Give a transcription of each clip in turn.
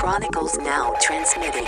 Chronicles now transmitting.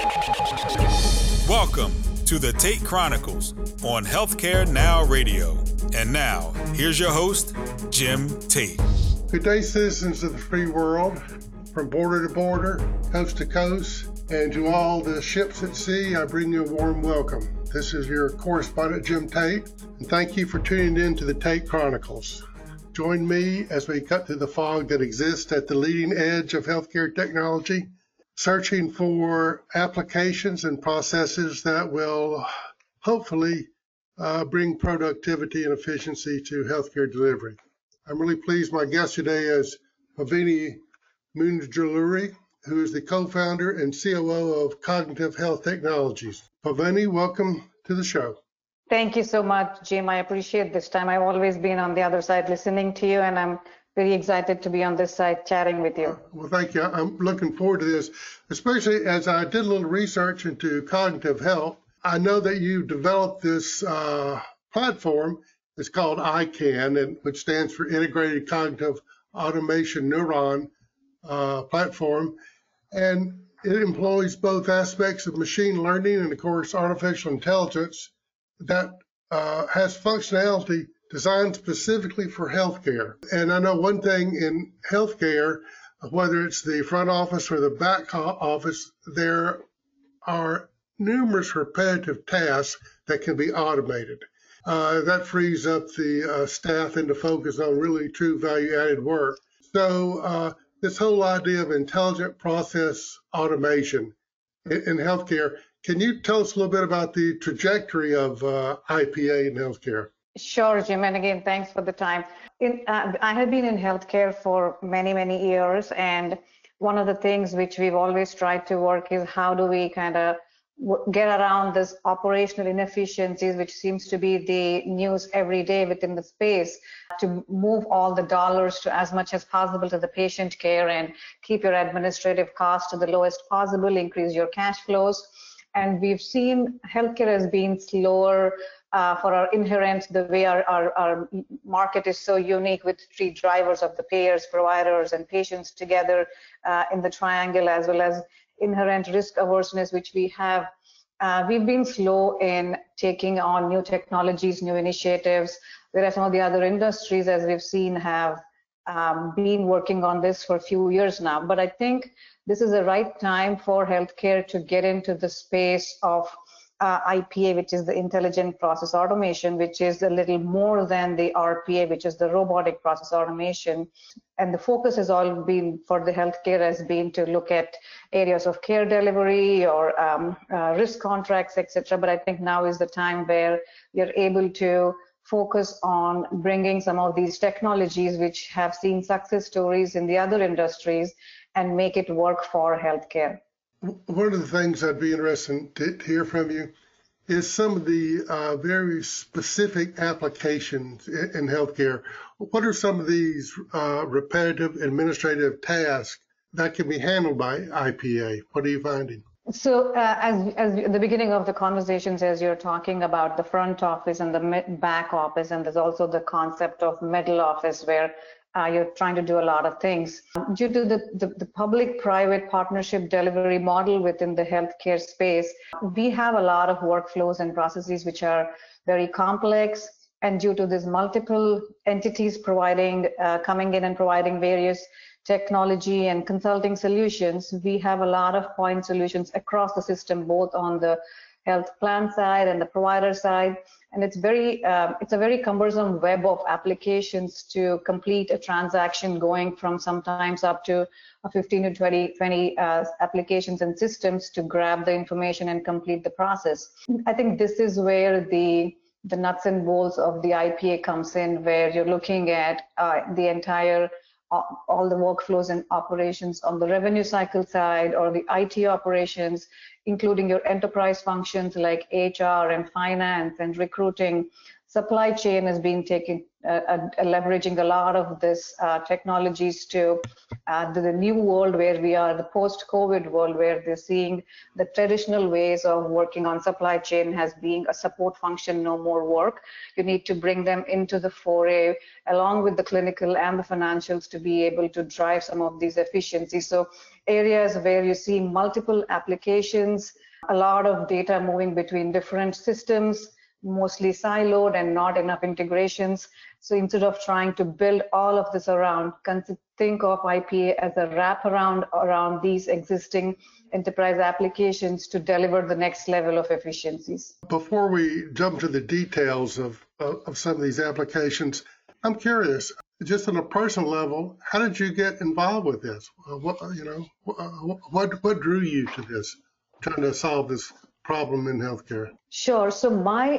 Welcome to the Tate Chronicles on Healthcare Now Radio. And now, here's your host, Jim Tate. Good day, citizens of the free world, from border to border, coast to coast, and to all the ships at sea, I bring you a warm welcome. This is your correspondent, Jim Tate, and thank you for tuning in to the Tate Chronicles. Join me as we cut through the fog that exists at the leading edge of healthcare technology, searching for applications and processes that will hopefully bring productivity and efficiency to healthcare delivery. I'm really pleased my guest today is Pavini Munjalluri, who is the co-founder and COO of Cognitive Health Technologies. Pavini, welcome to the show. Thank you so much, Jim. I appreciate this time. I've always been on the other side listening to you, and I'm very excited to be on this side chatting with you. Well, thank you. I'm looking forward to this, especially as I did a little research into cognitive health. I know that you developed this platform. It's called ICANN, which stands for Integrated Cognitive Automation Neuron platform, and it employs both aspects of machine learning and, of course, artificial intelligence that has functionality designed specifically for healthcare. And I know one thing in healthcare, whether it's the front office or the back office, there are numerous repetitive tasks that can be automated. That frees up the staff and to focus on really true value-added work. So this whole idea of intelligent process automation in healthcare, can you tell us a little bit about the trajectory of IPA in healthcare? Sure, Jim. And again, thanks for the time. I have been in healthcare for many, many years. And one of the things which we've always tried to work is how do we kind of get around this operational inefficiencies, which seems to be the news every day within the space, to move all the dollars to as much as possible to the patient care and keep your administrative costs to the lowest possible, increase your cash flows. And we've seen healthcare as being slower for our inherent, the way our market is so unique with three drivers of the payers, providers, and patients together in the triangle, as well as inherent risk averseness, which we have. We've been slow in taking on new technologies, new initiatives, whereas some of the other industries, as we've seen, have been working on this for a few years now. But I think this is the right time for healthcare to get into the space of IPA, which is the intelligent process automation, which is a little more than the RPA, which is the robotic process automation. And the focus has all been for the healthcare has been to look at areas of care delivery or risk contracts, etc. But I think now is the time where you're able to focus on bringing some of these technologies which have seen success stories in the other industries and make it work for healthcare. One of the things I'd be interested to hear from you is some of the very specific applications in healthcare. What are some of these repetitive administrative tasks that can be handled by IPA? What are you finding? So as at the beginning of the conversations, as you're talking about the front office and the back office, and there's also the concept of middle office where you're trying to do a lot of things. Due to the public-private partnership delivery model within the healthcare space, we have a lot of workflows and processes which are very complex. And due to these multiple entities coming in and providing various technology and consulting solutions, we have a lot of point solutions across the system, both on the health plan side and the provider side. And it's a very cumbersome web of applications to complete a transaction, going from sometimes up to 15 to 20 applications and systems to grab the information and complete the process. I think this is where the nuts and bolts of the IPA comes in, where you're looking at the entire all the workflows and operations on the revenue cycle side or the IT operations, including your enterprise functions like HR and finance and recruiting, supply chain has been leveraging a lot of this technologies to the new world where we are, the post-COVID world, where they're seeing the traditional ways of working on supply chain as being a support function, no more work. You need to bring them into the foray along with the clinical and the financials to be able to drive some of these efficiencies. So areas where you see multiple applications, a lot of data moving between different systems, mostly siloed and not enough integrations. So instead of trying to build all of this around, think of IPA as a wraparound around these existing enterprise applications to deliver the next level of efficiencies. Before we jump to the details of some of these applications, I'm curious, just on a personal level, how did you get involved with this? What drew you to this, trying to solve this problem in healthcare? Sure. So my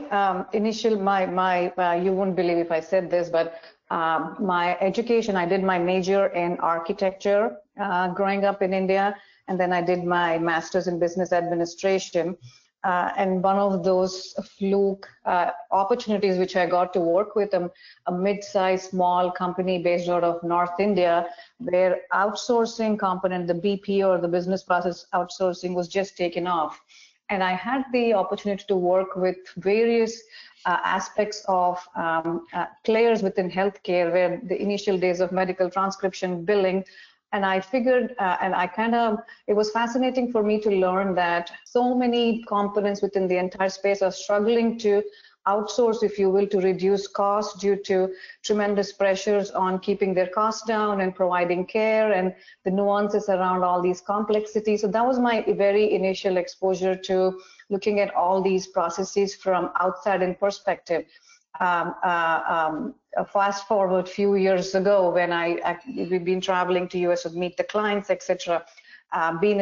you wouldn't believe if I said this, but my education, I did my major in architecture growing up in India, and then I did my master's in business administration. And one of those fluke opportunities which I got to work with a mid-sized small company based out of North India, where outsourcing component, the BP or the business process outsourcing was just taken off. And I had the opportunity to work with various aspects of players within healthcare, where the initial days of medical transcription, billing, and I figured, it was fascinating for me to learn that so many components within the entire space are struggling to outsource, if you will, to reduce costs due to tremendous pressures on keeping their costs down and providing care and the nuances around all these complexities. So that was my very initial exposure to looking at all these processes from outside in perspective. Fast forward a few years ago when we've been traveling to US to meet the clients, etc. Been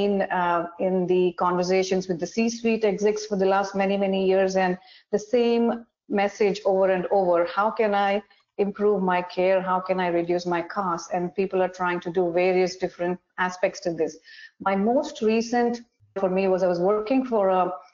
in the conversations with the C-suite execs for the last many years, and the same message over and over: how can I improve my care? How can I reduce my costs? And people are trying to do various different aspects to this. My most recent for me was I was working for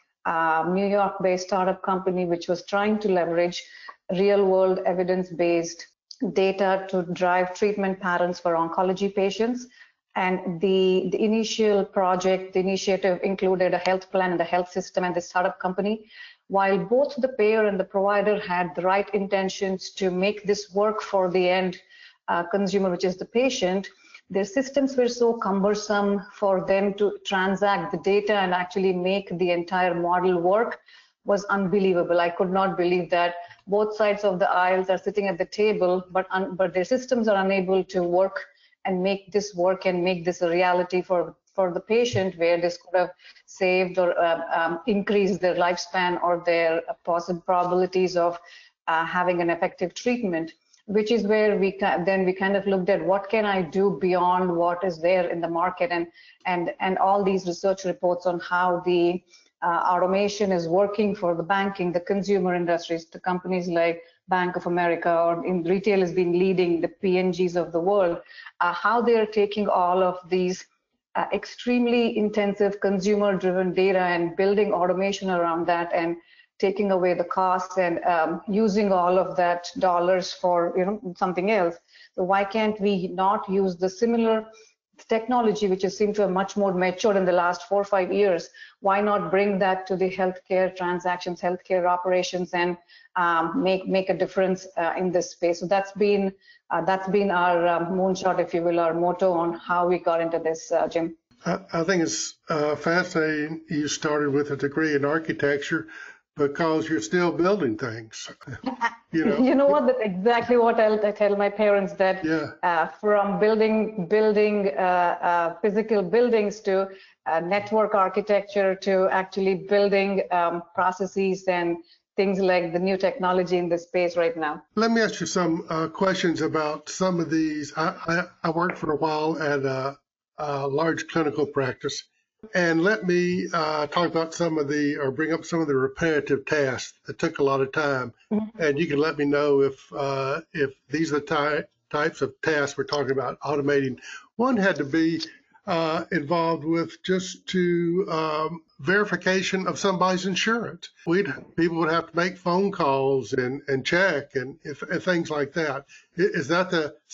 a New York-based startup company which was trying to leverage real-world evidence-based data to drive treatment patterns for oncology patients. And the initial project, the initiative included a health plan and the health system and the startup company. While both the payer and the provider had the right intentions to make this work for the end consumer, which is the patient, their systems were so cumbersome for them to transact the data and actually make the entire model work was unbelievable. I could not believe that both sides of the aisles are sitting at the table, but their systems are unable to work and make this work and make this a reality for the patient, where this could have saved or increased their lifespan or their possible probabilities of having an effective treatment, which is where we kind of looked at what can I do beyond what is there in the market, and all these research reports on how the automation is working for the banking, the consumer industries, the companies like Bank of America, or in retail has been leading the P&Gs of the world, how they're taking all of these extremely intensive consumer-driven data and building automation around that and taking away the costs and using all of that dollars for something else. So why can't we not use the similar technology, which has seemed to have much more matured in the last 4 or 5 years? Why not bring that to the healthcare transactions, healthcare operations, and make a difference in this space? So that's been our moonshot, if you will, our motto on how we got into this, Jim. I think it's fascinating you started with a degree in architecture because you're still building things. You know what? That's exactly what I tell my parents, that from building physical buildings to network architecture to actually building processes and things like the new technology in this space right now. Let me ask you some questions about some of these. I worked for a while at a large clinical practice. And let me talk about bring up some of the repetitive tasks that took a lot of time. Mm-hmm. And you can let me know if these are the types of tasks we're talking about automating. One had to be involved with just to verification of somebody's insurance. People would have to make phone calls and check and things like that. Is that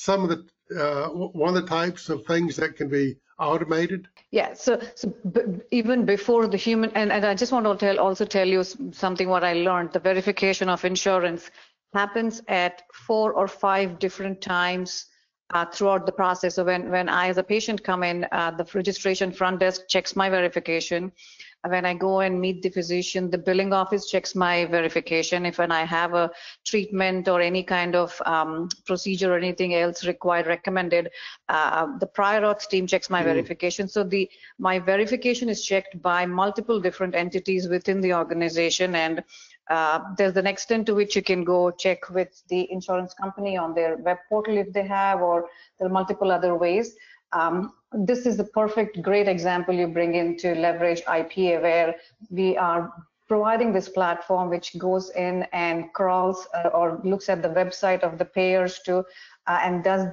one of the types of things that can be automated? Yeah, so even before the human, and I just want to also tell you something what I learned. The verification of insurance happens at 4 or 5 different times throughout the process. So when I as a patient come in, the registration front desk checks my verification. When I go and meet the physician, the billing office checks my verification. If when I have a treatment or any kind of procedure or anything else recommended, the prior auth team checks my verification. So my verification is checked by multiple different entities within the organization, and there's an extent to which you can go check with the insurance company on their web portal if they have, or there are multiple other ways. This is the great example you bring in to leverage IPA, where we are providing this platform which goes in and crawls or looks at the website of the payers and does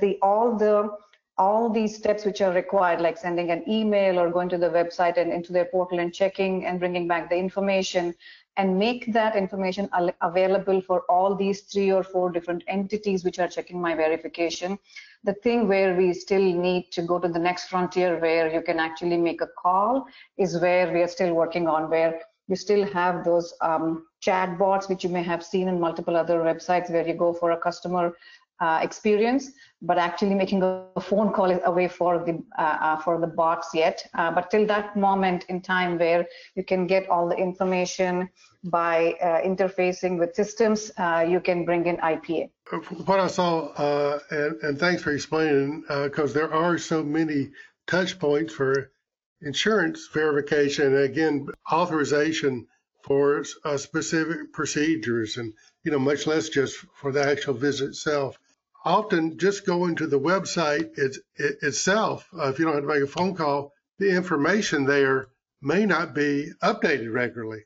all these steps which are required, like sending an email or going to the website and into their portal and checking and bringing back the information, and make that information available for all these 3 or 4 different entities which are checking my verification. The thing where we still need to go to the next frontier, where you can actually make a call, is where we are still working on, where you still have those chat bots, which you may have seen in multiple other websites, where you go for a customer experience, but actually making a phone call is away for the bots yet. But till that moment in time where you can get all the information by interfacing with systems, you can bring in IPA. What I saw, and thanks for explaining, because there are so many touch points for insurance verification, and again, authorization for specific procedures, and much less just for the actual visit itself. Often just going to the website itself, if you don't have to make a phone call, the information there may not be updated regularly.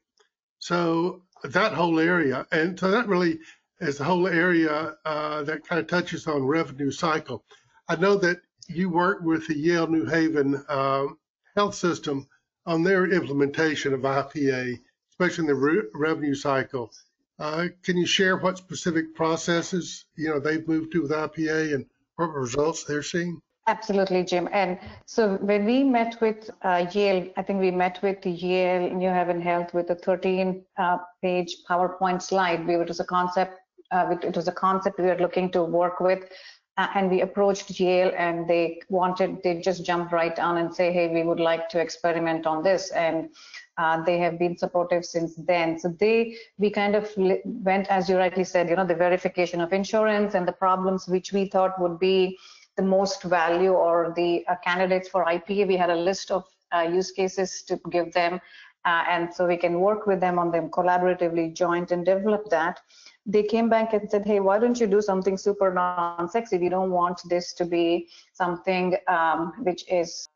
So that whole area, and so that really is the whole area that kind of touches on revenue cycle. I know that you work with the Yale New Haven health system on their implementation of IPA, especially in the revenue cycle. Can you share what specific processes they've moved to with IPA and what results they're seeing? Absolutely, Jim. And so when we met with Yale, I think we met with the Yale New Haven Health with a 13-page PowerPoint slide. It was a concept. It was a concept we were looking to work with, and we approached Yale, and they just jumped right on and say, hey, we would like to experiment on this. And they have been supportive since then. So we kind of went, as you rightly said, the verification of insurance and the problems which we thought would be the most value, or the candidates for IPA. We had a list of use cases to give them, and so we can work with them on them collaboratively, joint, and develop that. They came back and said, hey, why don't you do something super non-sexy? We don't want this to be something which is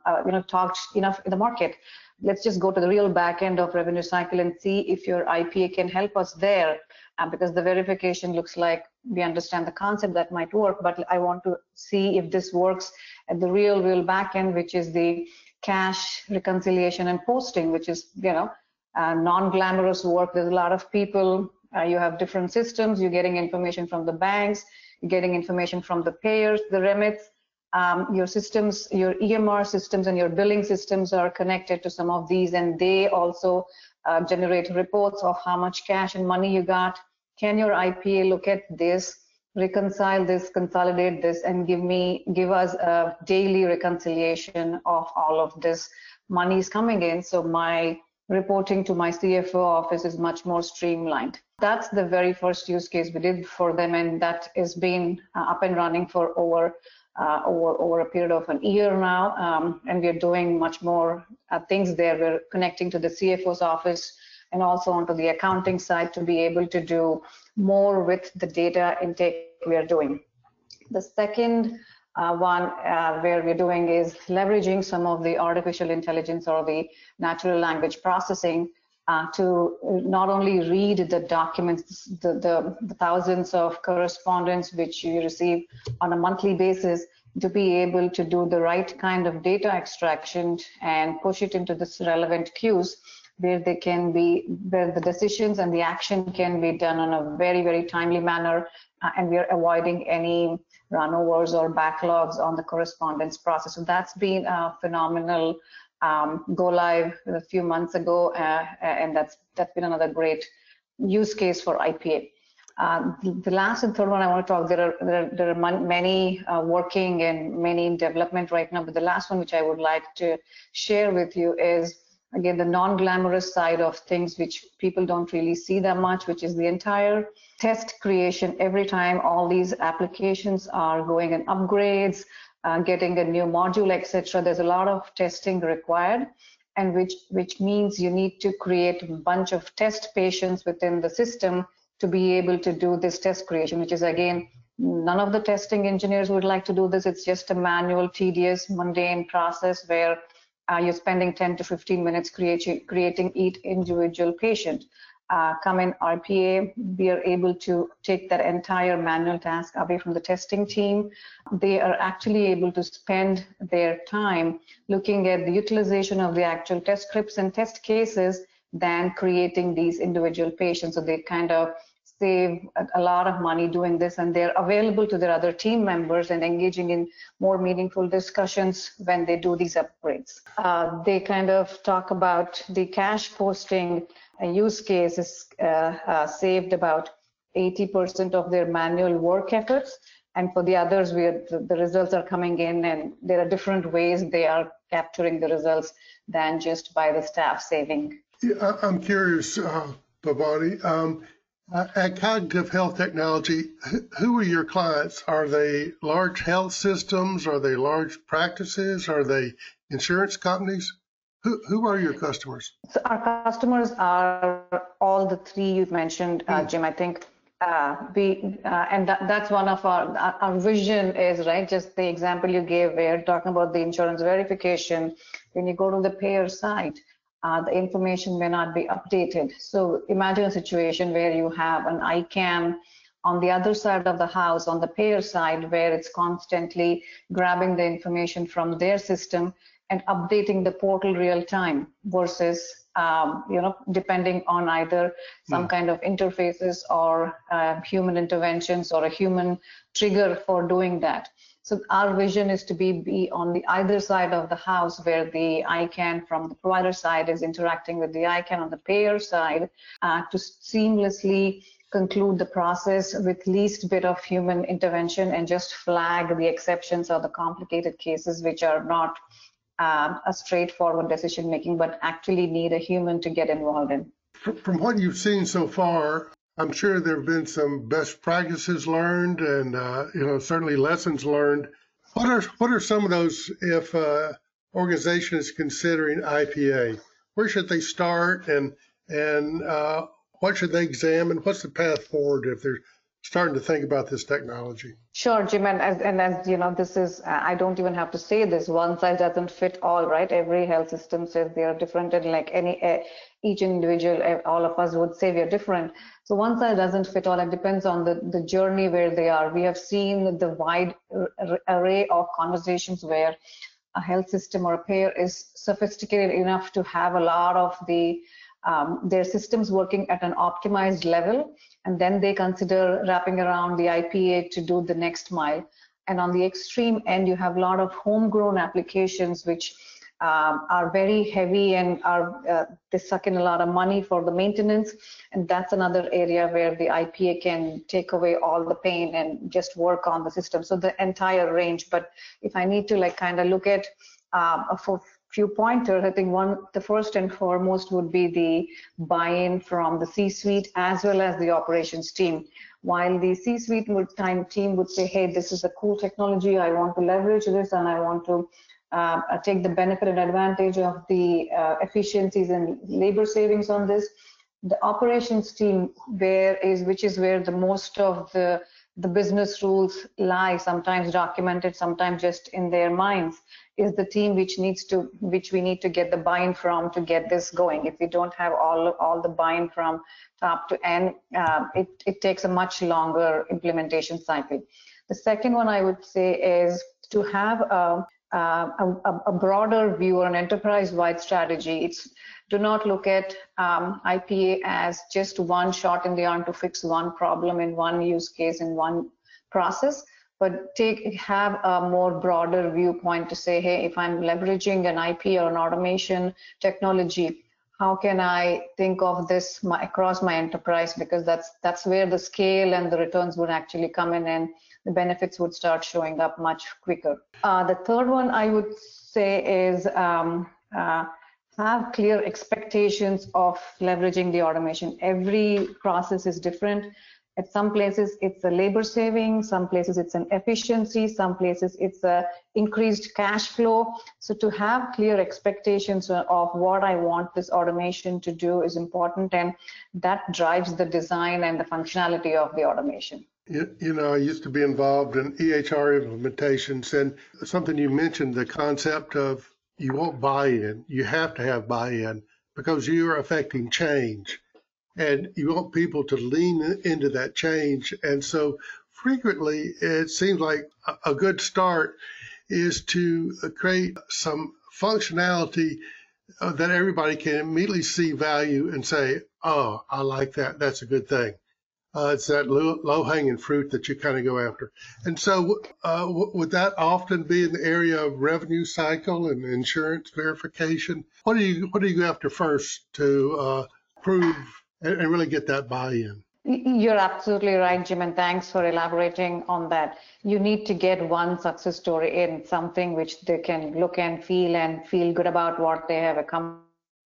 talked enough in the market. Let's just go to the real back end of revenue cycle and see if your IPA can help us there, because the verification looks like we understand the concept that might work, but I want to see if this works at the real back end, which is the cash reconciliation and posting, which is non-glamorous work. There's a lot of people. You have different systems. You're getting information from the banks. You're getting information from the payers, the remits. Your systems, your EMR systems and your billing systems are connected to some of these, and they also generate reports of how much cash and money you got. Can your IPA look at this, reconcile this, consolidate this, and give us a daily reconciliation of all of this money is coming in, so my reporting to my CFO office is much more streamlined. That's the very first use case we did for them, and that has been up and running for over a period of an year now, and we are doing much more things there. We're connecting to the CFO's office and also onto the accounting side to be able to do more with the data intake we are doing. The second one where we're doing is leveraging some of the artificial intelligence or the natural language processing to not only read the documents, the thousands of correspondence which you receive on a monthly basis, to be able to do the right kind of data extraction and push it into this relevant queues where they can be, where the decisions and the action can be done in a very, very timely manner, and we are avoiding any runovers or backlogs on the correspondence process. So that's been a phenomenal go live a few months ago, and that's been another great use case for IPA. The last and third one I want to talk, there are many working and many in development right now, but the last one which I would like to share with you is, again, the non-glamorous side of things which people don't really see that much, which is the entire test creation. Every time all these applications are going in upgrades, getting a new module, etc., there's a lot of testing required, and which means you need to create a bunch of test patients within the system to be able to do this test creation, which is, again, none of the testing engineers would like to do this. It's just a manual, tedious, mundane process where you're spending 10 to 15 minutes creating each individual patient. Come in RPA, we are able to take that entire manual task away from the testing team. They are actually able to spend their time looking at the utilization of the actual test scripts and test cases than creating these individual patients. So they kind of save a lot of money doing this, and they're available to their other team members and engaging in more meaningful discussions when they do these upgrades. They kind of talk about the cash posting use cases saved about 80% of their manual work efforts, and for the others, the results are coming in, and there are different ways they are capturing the results than just by the staff saving. Yeah, I'm curious, Bhavani. At Cognitive Health Technology, who are your clients? Are they large health systems? Are they large practices? Are they insurance companies? Who are your customers? So our customers are all the three you mentioned, Jim. I think that's one of our vision is, right, just the example you gave where talking about the insurance verification. When you go to the payer side, the information may not be updated. So imagine a situation where you have an ICANN on the other side of the house, on the payer side, where it's constantly grabbing the information from their system and updating the portal real time versus, depending on either some kind of interfaces or human interventions or a human trigger for doing that. So our vision is to be on the either side of the house where the ICANN from the provider side is interacting with the ICANN on the payer side to seamlessly conclude the process with least bit of human intervention and just flag the exceptions or the complicated cases which are not a straightforward decision making, but actually need a human to get involved in. From what you've seen so far, I'm sure there have been some best practices learned and certainly lessons learned. What are some of those if organization is considering IPA? Where should they start and what should they examine? What's the path forward if they're starting to think about this technology? Sure, Jim, and as you know, this is, I don't even have to say this, one size doesn't fit all, right? Every health system says they are different, and like each individual, all of us would say we are different. So one size doesn't fit all. It depends on the journey where they are. We have seen the wide array of conversations where a health system or a payer is sophisticated enough to have a lot of their systems working at an optimized level, and then they consider wrapping around the IPA to do the next mile. And on the extreme end, you have a lot of homegrown applications which are very heavy and they suck in a lot of money for the maintenance, and that's another area where the IPA can take away all the pain and just work on the system. So the entire range. But if I need to kind of look at a few pointers, I think the first and foremost would be the buy-in from the C-suite as well as the operations team. While the C-suite team would say, hey, this is a cool technology, I want to leverage this and I want to take the benefit and advantage of the efficiencies and labor savings on this. The operations team which is where the most of the the business rules lie, sometimes documented, sometimes just in their minds, is the team which we need to get the buy-in from to get this going. If we don't have all the buy-in from top to end, it takes a much longer implementation cycle. The second one I would say is to have a broader view or an enterprise-wide strategy. Do not look at IPA as just one shot in the arm to fix one problem in one use case in one process, but have a more broader viewpoint to say, hey, if I'm leveraging an IP or an automation technology, how can I think of this across my enterprise? Because that's where the scale and the returns would actually come in, and the benefits would start showing up much quicker. The third one I would say is have clear expectations of leveraging the automation. Every process is different. At some places it's a labor saving, some places it's an efficiency, some places it's a increased cash flow. So to have clear expectations of what I want this automation to do is important, and that drives the design and the functionality of the automation. You know, I used to be involved in EHR implementations, and something you mentioned, the concept of you want buy-in. You have to have buy-in because you're affecting change, and you want people to lean into that change. And so frequently it seems like a good start is to create some functionality that everybody can immediately see value and say, oh, I like that. That's a good thing. It's that low-hanging fruit that you kind of go after. And so would that often be in the area of revenue cycle and insurance verification? What do you go after first to prove and really get that buy-in? You're absolutely right, Jim, and thanks for elaborating on that. You need to get one success story in, something which they can look and feel good about what they have accomplished.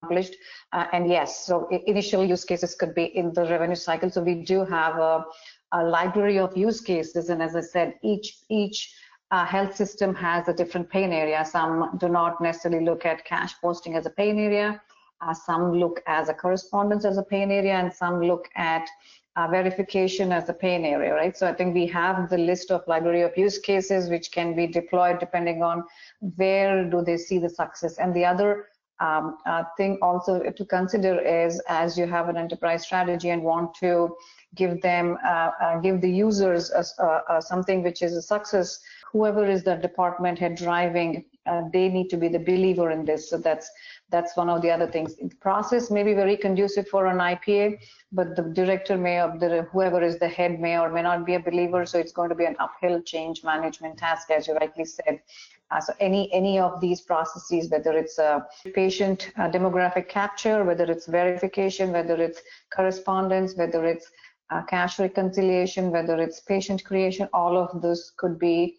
And yes, so initial use cases could be in the revenue cycle. So we do have a library of use cases, and as I said, each health system has a different pain area. Some do not necessarily look at cash posting as a pain area. Some look as a correspondence as a pain area, and some look at verification as a pain area, right? So I think we have the list of library of use cases which can be deployed depending on where do they see the success. And the other thing also to consider is, as you have an enterprise strategy and want to give the users something which is a success, whoever is the department head driving, they need to be the believer in this. So that's one of the other things. The process may be very conducive for an IPA, but the director whoever is the head may or may not be a believer. So it's going to be an uphill change management task, as you rightly said. So any of these processes, whether it's a patient demographic capture, whether it's verification, whether it's correspondence, whether it's cash reconciliation, whether it's patient creation, all of this could be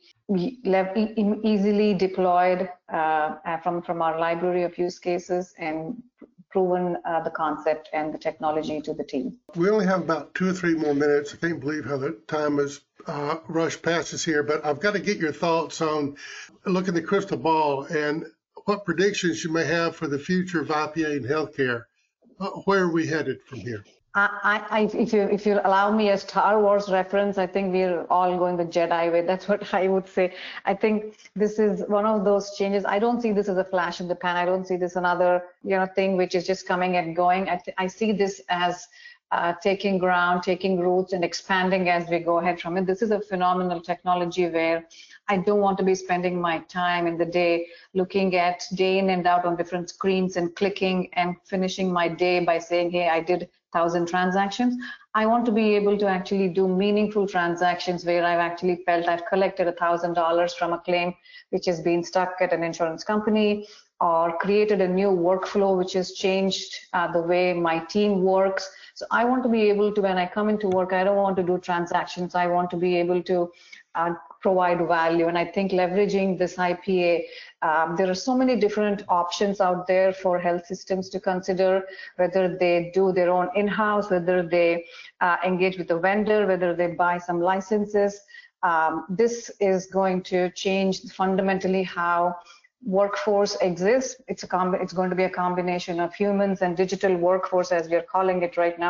easily deployed from our library of use cases and proven the concept and the technology to the team. We only have about 2 or 3 more minutes. I can't believe how the time has rushed past us here, but I've got to get your thoughts on looking at the crystal ball and what predictions you may have for the future of IPA in healthcare. Where are we headed from here? If you allow me a Star Wars reference, I think we're all going the Jedi way. That's what I would say. I think this is one of those changes. I don't see this as a flash in the pan. I don't see this another thing which is just coming and going. I see this as taking ground, taking roots, and expanding as we go ahead from it. This is a phenomenal technology where I don't want to be spending my time in the day looking at day in and out on different screens and clicking and finishing my day by saying, hey, I did 1,000 transactions. I want to be able to actually do meaningful transactions where I've actually felt I've collected $1,000 from a claim which has been stuck at an insurance company, or created a new workflow which has changed the way my team works. So I want to be able to, when I come into work, I don't want to do transactions. I want to be able to provide value. And I think leveraging this IPA, there are so many different options out there for health systems to consider, whether they do their own in-house, whether they engage with a vendor, whether they buy some licenses. This is going to change fundamentally how workforce exists. It's going to be a combination of humans and digital workforce, as we are calling it right now.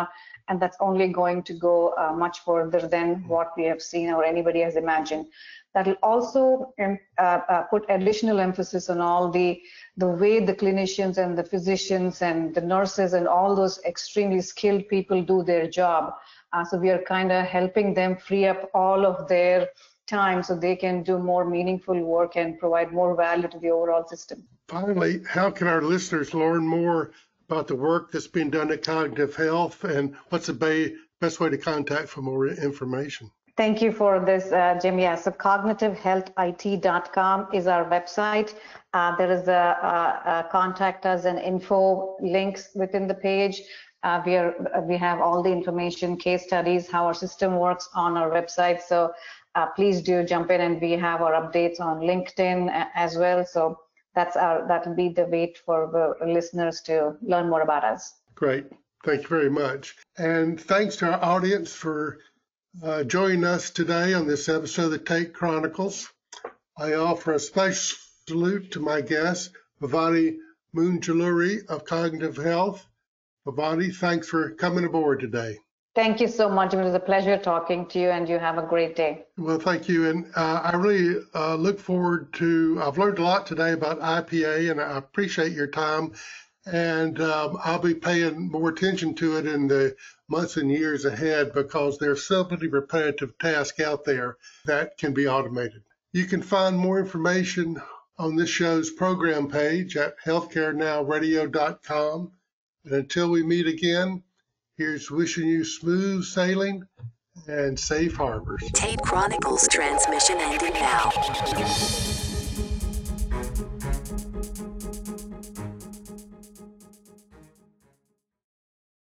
and that's only going to go much further than what we have seen or anybody has imagined. That will also put additional emphasis on all the way the clinicians and the physicians and the nurses and all those extremely skilled people do their job. So we are kind of helping them free up all of their time so they can do more meaningful work and provide more value to the overall system. Finally, how can our listeners learn more about the work that's being done at Cognitive Health, and what's the best way to contact for more information? Thank you for this, Jim. Yeah, so cognitivehealthit.com is our website. There is a contact us and info links within the page. We have all the information, case studies, how our system works on our website. So please do jump in, and we have our updates on LinkedIn as well. So that'll be the way for the listeners to learn more about us. Great. Thank you very much. And thanks to our audience for joining us today on this episode of the Tate Chronicles. I offer a special salute to my guest, Bhavani Munjaluri of Cognitive Health. Bhavani, thanks for coming aboard today. Thank you so much. It was a pleasure talking to you, and you have a great day. Well, thank you. And I really look forward to, I've learned a lot today about IPA, and I appreciate your time. And I'll be paying more attention to it in the months and years ahead, because there's so many repetitive tasks out there that can be automated. You can find more information on this show's program page at healthcarenowradio.com. And until we meet again, here's wishing you smooth sailing and safe harbors. Tate Chronicles transmission ending now.